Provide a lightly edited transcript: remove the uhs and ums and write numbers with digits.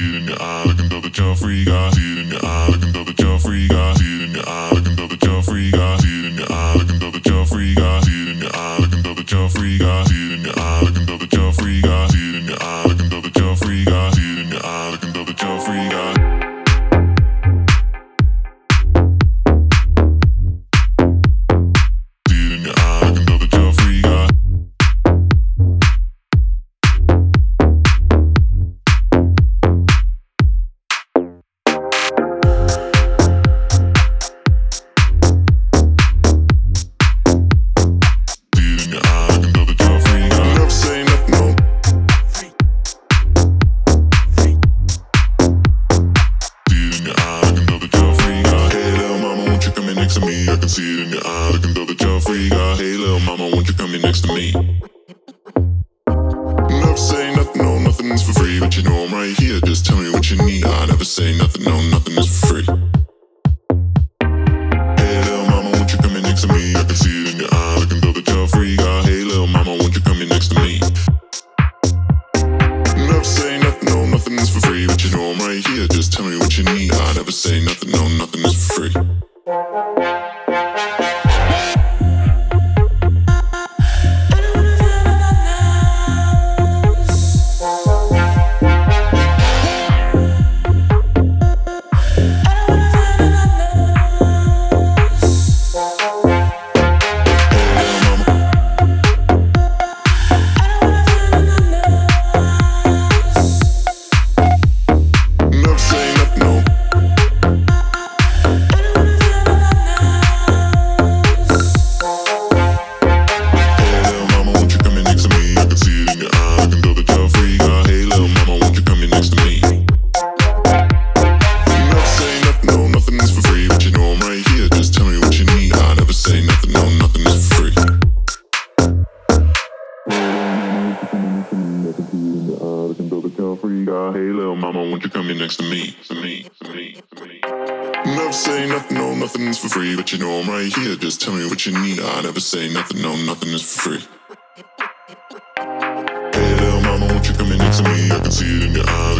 see it in your eye. I can tell that you're a freak. I see it in your eye. I can tell that you're a freak. I see it in your eye. I can tell that you're a freak. I see it in your eye. I can tell that you're a freak. I see it in your eye. I can tell that you're a freak. I see it in your eye. I can tell that you're a freak. I see it in your eye. I can tell that you're a freak. I see it in your eye. I can tell that you're a freak. I can see it in your eye, I can tell that you're a freak. Hey little mama, won't you come here next to me? Never say nothing, no, nothing's for free. But you know I'm right here, just tell me what you need. I never say nothing, no, nothing is for free. Hey little mama, won't you come here next to me? I can see it in your eye, I can tell that you're a freak. Hey little mama, won't you come here next to me? Never say nothing, no, nothing is for free. But you know I'm right here, just tell me what you need. I never say nothing, no, nothing is for free. Hey little mama, won't you come here next to me? Never say nothing, no, nothing is for free. But you know I'm right here, just tell me what you need. I never say nothing, no, nothing is for free. Hey little mama, won't you come here next to me? I can see it in your eyes.